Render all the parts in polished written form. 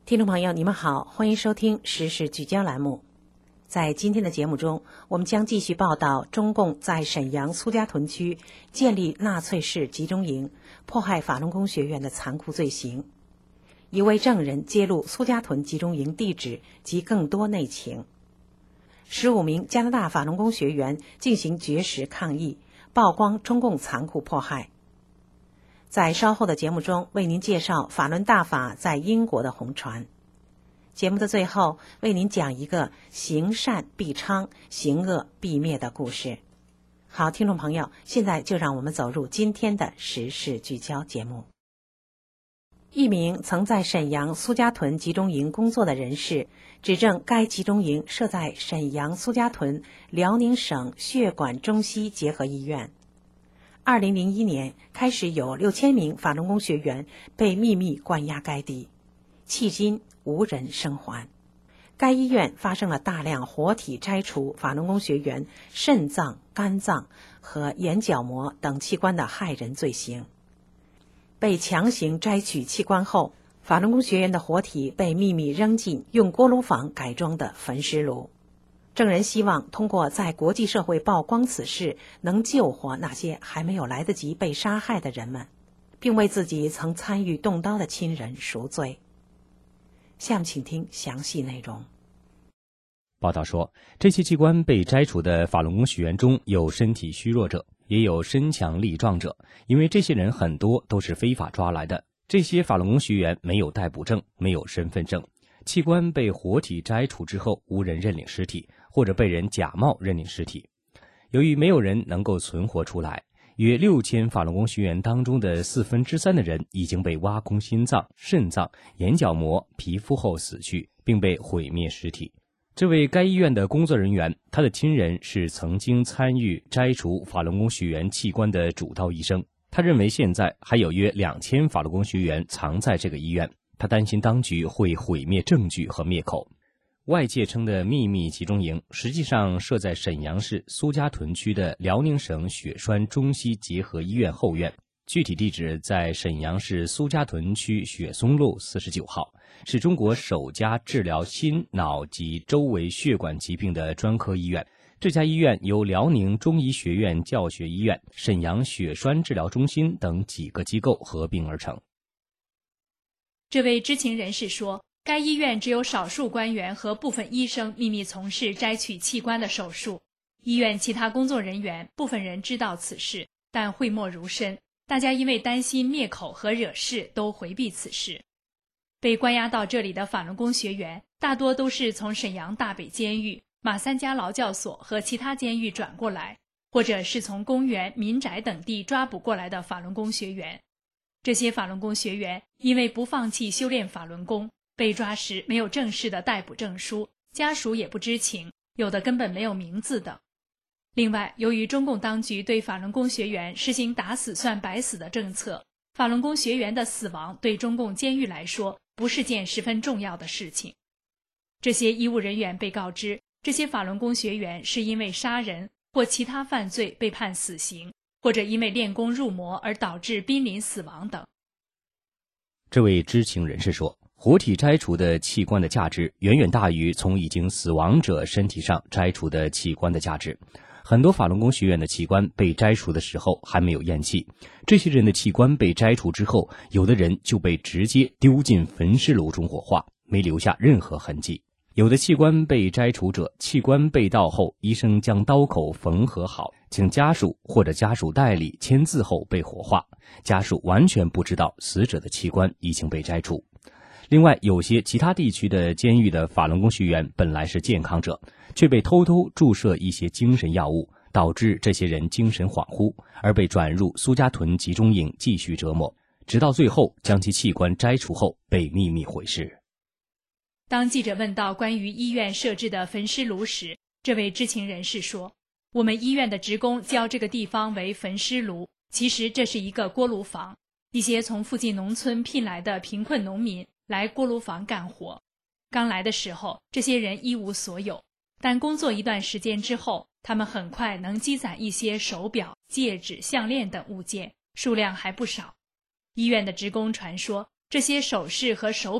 听众朋友，你们好，欢迎收听时事聚焦栏目。在今天的节目中，我们将继续报道中共在沈阳苏家屯区建立纳粹式集中营、迫害法轮功学员的残酷罪行。一位证人揭露苏家屯集中营地址及更多内情。15名加拿大法轮功学员进行绝食抗议，曝光中共残酷迫害。在稍后的节目中，为您介绍法轮大法在英国的红传。节目的最后，为您讲一个行善必昌、行恶必灭的故事。好，听众朋友，现在就让我们走入今天的时事聚焦节目。一名曾在沈阳苏家屯集中营工作的人士指证，该集中营设在沈阳苏家屯辽宁省血管中西结合医院。2001年开始有6000名法轮功学员被秘密关押该地，迄今无人生还。该医院发生了大量活体摘除法轮功学员肾脏、肝脏和眼角膜等器官的害人罪行。被强行摘取器官后，法轮功学员的活体被秘密扔进用锅炉房改装的焚尸炉。证人希望通过在国际社会曝光此事，能救活那些还没有来得及被杀害的人们，并为自己曾参与动刀的亲人赎罪。下面请听详细内容。 报道说，这些器官被摘除的法轮功学员中有身体虚弱者，也有身强力壮者，因为这些人很多都是非法抓来的。这些法轮功学员没有逮捕证，没有身份证，器官被活体摘除之后，无人认领尸体，或者被人假冒认领尸体。由于没有人能够存活出来，约6000法轮功学员当中的3/4的人已经被挖空心脏、肾脏、眼角膜、皮肤后死去，并被毁灭尸体。这位该医院的工作人员，他的亲人是曾经参与摘除法轮功学员器官的主刀医生。他认为现在还有约2000法轮功学员藏在这个医院，他担心当局会毁灭证据和灭口。外界称的秘密集中营实际上设在沈阳市苏家屯区的辽宁省血栓中西结合医院后院，具体地址在沈阳市苏家屯区雪松路49号，是中国首家治疗心脑及周围血管疾病的专科医院。这家医院由辽宁中医学院教学医院、沈阳血栓治疗中心等几个机构合并而成。 这位知情人士说，该医院只有少数官员和部分医生秘密从事摘取器官的手术。医院其他工作人员部分人知道此事，但讳莫如深，大家因为担心灭口和惹事，都回避此事。被关押到这里的法轮功学员大多都是从沈阳大北监狱、马三家劳教所和其他监狱转过来，或者是从公园、民宅等地抓捕过来的法轮功学员。这些法轮功学员因为不放弃修炼法轮功，被抓时没有正式的逮捕证书，家属也不知情，有的根本没有名字等。另外，由于中共当局对法轮功学员实行打死算白死的政策，法轮功学员的死亡对中共监狱来说不是件十分重要的事情。这些医务人员被告知，这些法轮功学员是因为杀人或其他犯罪被判死刑，或者因为练功入魔而导致濒临死亡等。 这位知情人士说，活体摘除的器官的价值远远大于从已经死亡者身体上摘除的器官的价值。很多法轮功学员的器官被摘除的时候还没有咽气，这些人的器官被摘除之后，有的人就被直接丢进焚尸炉中火化，没留下任何痕迹。有的器官被摘除者，器官被盗后，医生将刀口缝合好，请家属或者家属代理签字后被火化，家属完全不知道死者的器官已经被摘除。另外，有些其他地区的监狱的法轮功学员本来是健康者，却被偷偷注射一些精神药物，导致这些人精神恍惚，而被转入苏家屯集中营继续折磨，直到最后将其器官摘除后被秘密毁尸。 当记者问到关于医院设置的焚尸炉时，这位知情人士说，我们医院的职工叫这个地方为焚尸炉，其实这是一个锅炉房，一些从附近农村聘来的贫困农民来锅炉房干活。刚来的时候，这些人一无所有，但工作一段时间之后，他们很快能积攒一些手表、戒指、项链等物件，数量还不少。医院的职工传说，这些首饰和手表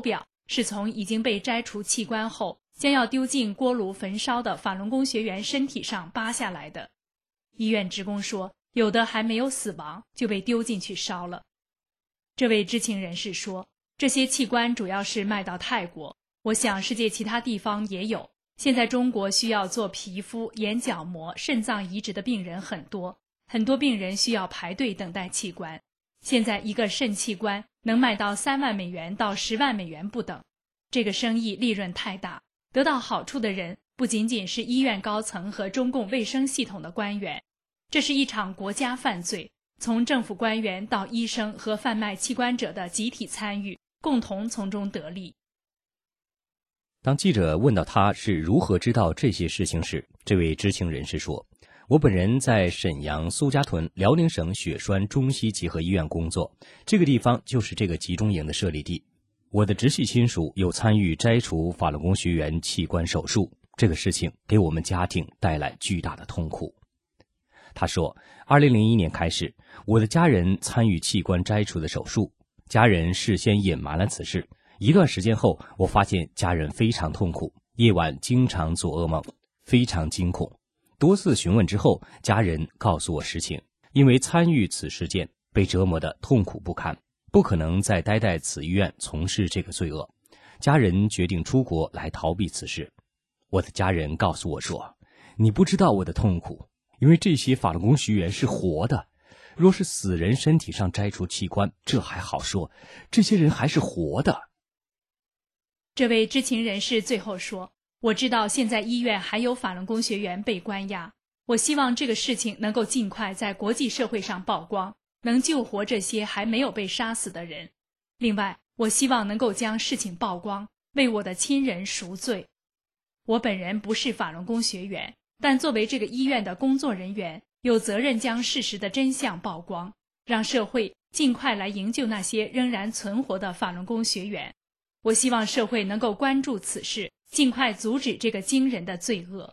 是从已经被摘除器官后，将要丢进锅炉焚烧的法轮功学员身体上扒下来的。医院职工说，有的还没有死亡就被丢进去烧了。这位知情人士说，这些器官主要是卖到泰国，我想世界其他地方也有。现在中国需要做皮肤、眼角膜、肾脏移植的病人很多，很多病人需要排队等待器官。现在一个肾器官能卖到3万美元到10万美元不等，这个生意利润太大，得到好处的人不仅仅是医院高层和中共卫生系统的官员，这是一场国家犯罪，从政府官员到医生和贩卖器官者的集体参与，共同从中得利。 当记者问到他是如何知道这些事情时，这位知情人士说，我本人在沈阳苏家屯辽宁省血栓中西结合医院工作，这个地方就是这个集中营的设立地。我的直系亲属有参与摘除法轮功学员器官手术，这个事情给我们家庭带来巨大的痛苦。他说，2001年开始，我的家人参与器官摘除的手术，家人事先隐瞒了此事。一段时间后，我发现家人非常痛苦，夜晚经常做噩梦，非常惊恐。多次询问之后，家人告诉我实情，因为参与此事件，被折磨得痛苦不堪，不可能再待在此医院从事这个罪恶。家人决定出国来逃避此事。我的家人告诉我说，你不知道我的痛苦，因为这些法轮功学员是活的，若是死人身体上摘除器官，这还好说，这些人还是活的。 这位知情人士最后说，我知道现在医院还有法轮功学员被关押，我希望这个事情能够尽快在国际社会上曝光，能救活这些还没有被杀死的人。另外，我希望能够将事情曝光，为我的亲人赎罪。我本人不是法轮功学员，但作为这个医院的工作人员，有责任将事实的真相曝光，让社会尽快来营救那些仍然存活的法轮功学员。我希望社会能够关注此事，尽快阻止这个惊人的罪恶。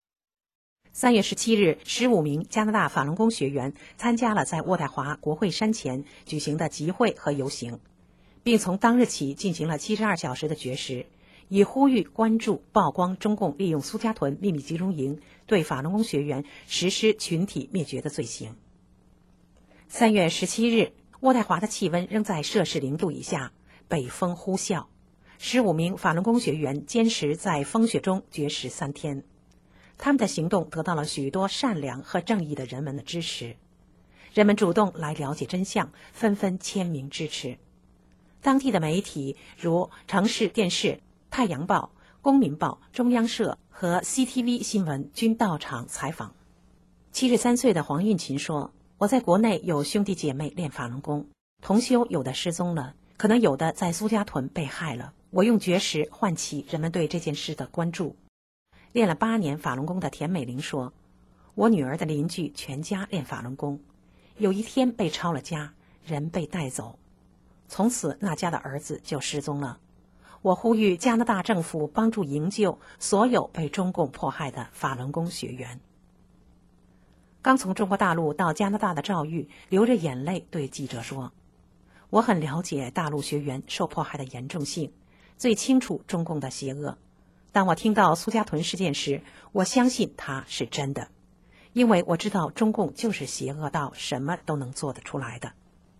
3月17日，15名加拿大法轮功学员参加了在渥太华国会山前举行的集会和游行，并从当日起进行了72小时的绝食，以呼吁关注曝光中共利用苏家屯秘密集中营对法轮功学员实施群体灭绝的罪行。3月17日，渥太华的气温仍在摄氏0度以下，北风呼啸。15名法轮功学员坚持在风雪中绝食3天，他们的行动得到了许多善良和正义的人们的支持。人们主动来了解真相，纷纷签名支持。当地的媒体如城市电视、太阳报、公民报、中央社和 CTV 新闻均到场采访。73岁的黄运琴说，我在国内有兄弟姐妹练法轮功，同修有的失踪了，可能有的在苏家屯被害了，我用绝食唤起人们对这件事的关注。练了8年法轮功的田美玲说，我女儿的邻居全家练法轮功，有一天被抄了家，人被带走，从此那家的儿子就失踪了。我呼吁加拿大政府帮助营救所有被中共迫害的法轮功学员。刚从中国大陆到加拿大的赵玉流着眼泪对记者说，我很了解大陆学员受迫害的严重性，最清楚中共的邪恶。当我听到苏家屯事件时，我相信它是真的，因为我知道中共就是邪恶到什么都能做得出来的。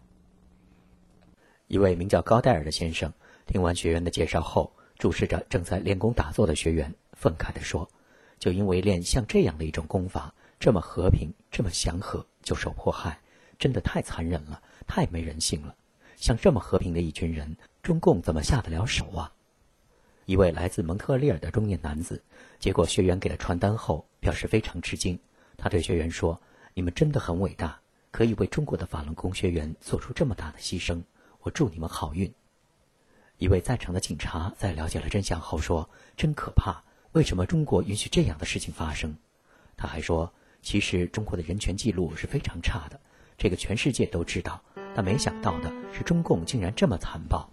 一位名叫高戴尔的先生听完学员的介绍后，注视着正在练功打坐的学员，愤慨地说，就因为练像这样的一种功法，这么和平这么祥和，就受迫害，真的太残忍了，太没人性了。像这么和平的一群人，中共怎么下得了手啊？一位来自蒙特利尔的中年男子接过学员给的传单后，表示非常吃惊。他对学员说，你们真的很伟大，可以为中国的法轮功学员做出这么大的牺牲，我祝你们好运。一位在场的警察在了解了真相后说，真可怕，为什么中国允许这样的事情发生？他还说，其实中国的人权记录是非常差的，这个全世界都知道，但没想到的是中共竟然这么残暴。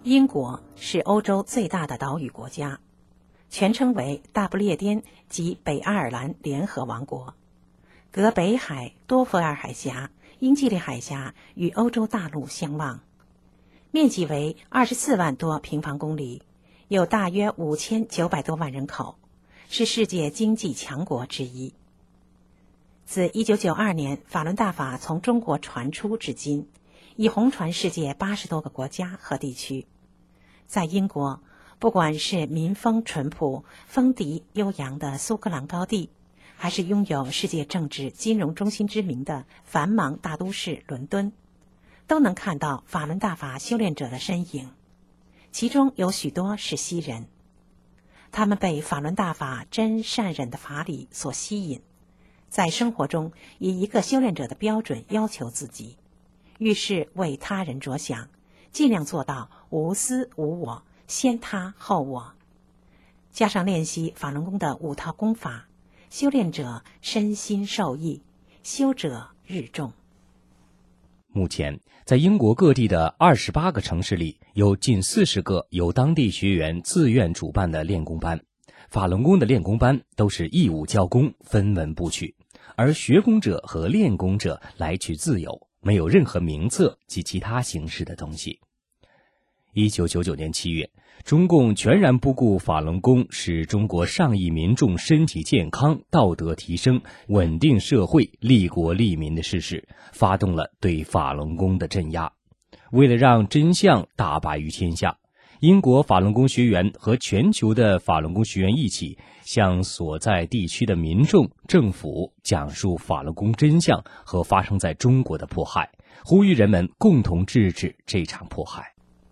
英国是欧洲最大的岛屿国家，全称为大不列颠及北爱尔兰联合王国，隔北海、多佛尔海峡、英吉利海峡与欧洲大陆相望，面积为24万多平方公里，有大约5900多万人口，是世界经济强国之一。自1992年法伦大法从中国传出至今，已红传世界80多个国家和地区。在英国，不管是民风淳朴、风笛悠扬的苏格兰高地，还是拥有世界政治金融中心之名的繁忙大都市伦敦，都能看到法伦大法修炼者的身影，其中有许多是西人。他们被法伦大法真善忍的法理所吸引，在生活中以一个修炼者的标准要求自己，遇事为他人着想，尽量做到无私无我，先他后我。加上练习法轮功的5套功法，修炼者身心受益，修者日众。 目前，在英国各地的28个城市里，有近40个由当地学员自愿主办的练功班。法轮功的练功班都是义务教功，分文不取，而学功者和练功者来去自由，没有任何名册及其他形式的东西。1999年7月，中共全然不顾法轮功使中国上亿民众身体健康、道德提升、稳定社会、利国利民的事实，发动了对法轮功的镇压。为了让真相大白于天下，英国法轮功学员和全球的法轮功学员一起向所在地区的民众、政府讲述法轮功真相和发生在中国的迫害，呼吁人们共同制止这场迫害。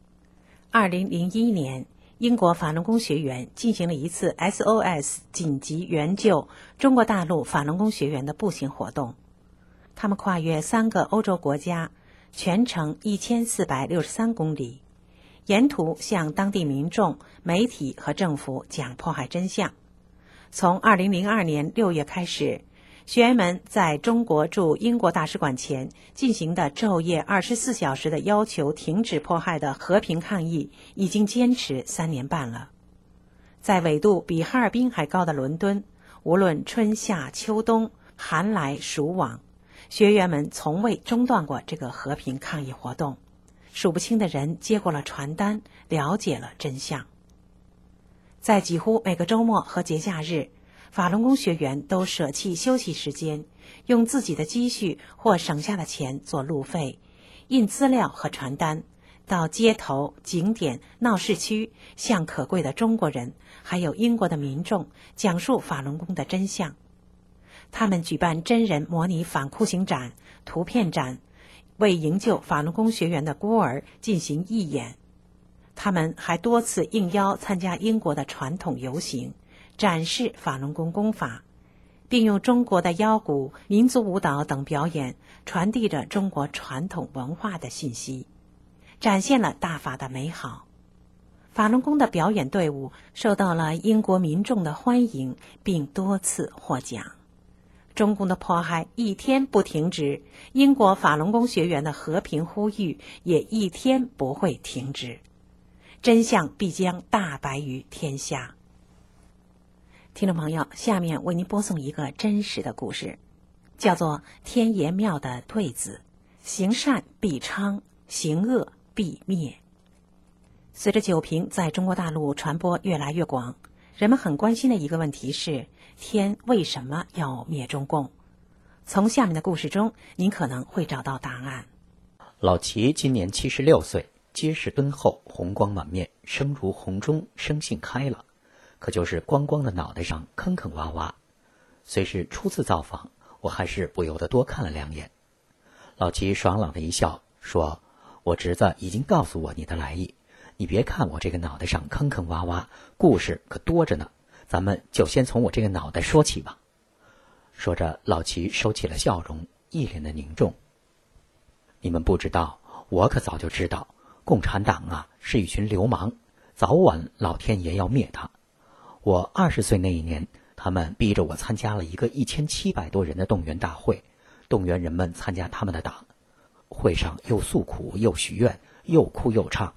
2001年，英国法轮功学员进行了一次 SOS 紧急援救中国大陆法轮功学员的步行活动。他们跨越3个欧洲国家，全程1463公里，沿途向当地民众、媒体和政府讲迫害真相。从2002年6月开始，学员们在中国驻英国大使馆前进行的昼夜24小时的要求停止迫害的和平抗议，已经坚持3年半了。在纬度比哈尔滨还高的伦敦，无论春夏秋冬，寒来暑往，学员们从未中断过这个和平抗议活动。数不清的人接过了传单，了解了真相。在几乎每个周末和节假日，法轮功学员都舍弃休息时间，用自己的积蓄或省下的钱做路费，印资料和传单，到街头、景点、闹市区，向可贵的中国人还有英国的民众讲述法轮功的真相。他们举办真人模拟反酷刑展、图片展，为营救法轮功学员的孤儿进行义演。他们还多次应邀参加英国的传统游行，展示法轮功功法，并用中国的腰鼓、民族舞蹈等表演传递着中国传统文化的信息，展现了大法的美好。法轮功的表演队伍受到了英国民众的欢迎，并多次获奖。中共的迫害一天不停止，英国法轮功学员的和平呼吁也一天不会停止，真相必将大白于天下。听众朋友，下面为您播送一个真实的故事，叫做天爷庙的对子，行善必昌，行恶必灭。随着酒瓶在中国大陆传播越来越广，人们很关心的一个问题是，天为什么要灭中共？从下面的故事中，您可能会找到答案。 老齐今年76岁，结实敦厚，红光满面，声如洪钟，生性开朗，可就是光光的脑袋上坑坑洼洼。虽是初次造访，我还是不由得多看了2眼。老齐爽朗的一笑，说：“我侄子已经告诉我你的来意，你别看我这个脑袋上坑坑洼洼，故事可多着呢。咱们就先从我这个脑袋说起吧。”说着，老齐收起了笑容，一脸的凝重。你们不知道，我可早就知道，共产党啊是一群流氓，早晚老天爷要灭他。我20岁那一年，他们逼着我参加了一个1700多人的动员大会，动员人们参加他们的党。会上又诉苦又许愿，又哭又唱，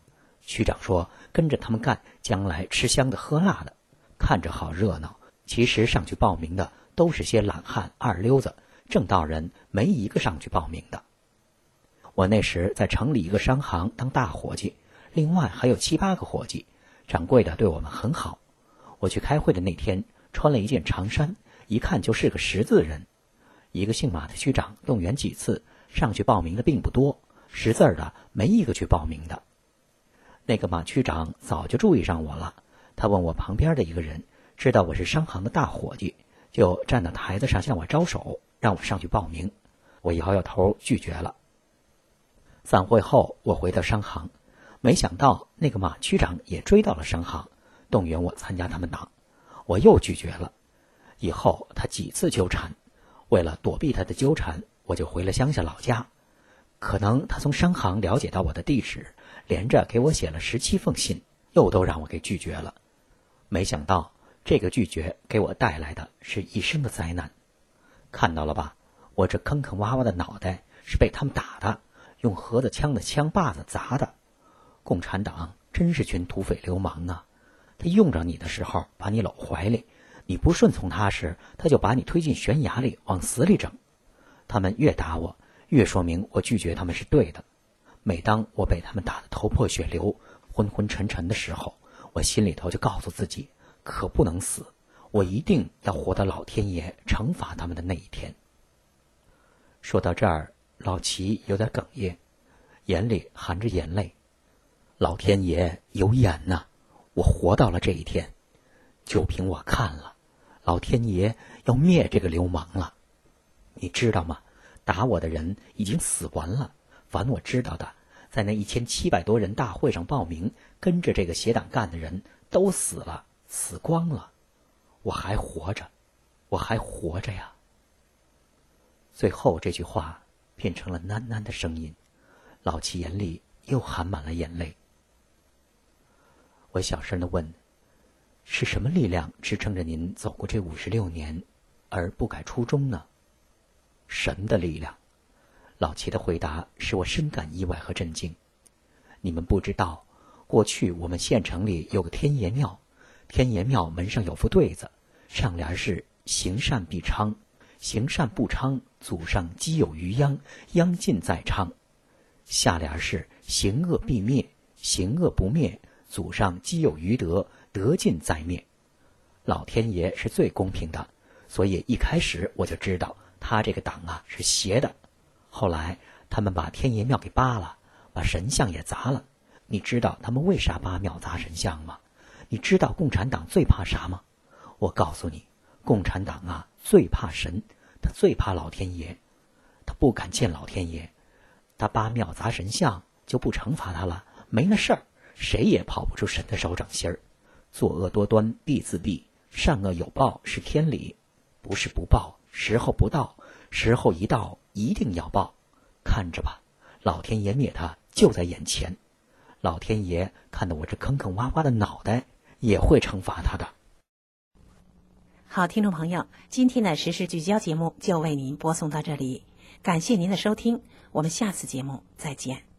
区长说跟着他们干，将来吃香的喝辣的，看着好热闹。其实上去报名的都是些懒汉二流子，正道人没一个上去报名的。我那时在城里一个商行当大伙计，另外还有7、8个伙计，掌柜的对我们很好。我去开会的那天穿了一件长衫，一看就是个识字人。一个姓马的区长动员几次，上去报名的并不多，识字的没一个去报名的。那个马区长早就注意上我了，他问我旁边的一个人，知道我是商行的大伙计，就站到台子上向我招手，让我上去报名。我摇摇头拒绝了。散会后我回到商行，没想到那个马区长也追到了商行，动员我参加他们党，我又拒绝了。以后他几次纠缠，为了躲避他的纠缠，我就回了乡下老家。可能他从商行了解到我的地址，连着给我写了17封信，又都让我给拒绝了。没想到这个拒绝给我带来的是一生的灾难。看到了吧，我这坑坑洼洼的脑袋是被他们打的，用盒子枪的枪把子砸的。共产党真是群土匪流氓啊！他用着你的时候把你搂怀里，你不顺从他时，他就把你推进悬崖里往死里整。他们越打我，越说明我拒绝他们是对的。每当我被他们打得头破血流、昏昏沉沉的时候，我心里头就告诉自己，可不能死，我一定要活到老天爷惩罚他们的那一天。说到这儿，老齐有点哽咽，眼里含着眼泪。老天爷有眼呐，我活到了这一天，就凭我看了，老天爷要灭这个流氓了。你知道吗？打我的人已经死完了，凡我知道的，在那1700多人大会上报名跟着这个邪党干的人都死了，死光了。我还活着，我还活着呀。最后这句话变成了喃喃的声音，老齐眼里又含满了眼泪。我小声地问，是什么力量支撑着您走过这56年而不改初衷呢？神的力量。老齐的回答使我深感意外和震惊。你们不知道，过去我们县城里有个天爷庙，天爷庙门上有副对子，上联是行善必昌，行善不昌，祖上积有余殃，殃尽在昌。下联是行恶必灭，行恶不灭，祖上积有余德，德尽在灭。老天爷是最公平的，所以一开始我就知道他这个党啊是邪的。后来他们把天爷庙给扒了，把神像也砸了。你知道他们为啥扒庙砸神像吗？你知道共产党最怕啥吗？我告诉你，共产党啊最怕神，他最怕老天爷，他不敢见老天爷。他扒庙砸神像就不惩罚他了，没那事儿，谁也跑不出神的手掌心儿。作恶多端必自毙，善恶有报是天理，不是不报，时候不到，时候一到一定要报。看着吧，老天爷灭他就在眼前。老天爷看到我这坑坑洼洼的脑袋，也会惩罚他的。 好，听众朋友，今天的时事聚焦节目就为您播送到这里，感谢您的收听，我们下次节目再见。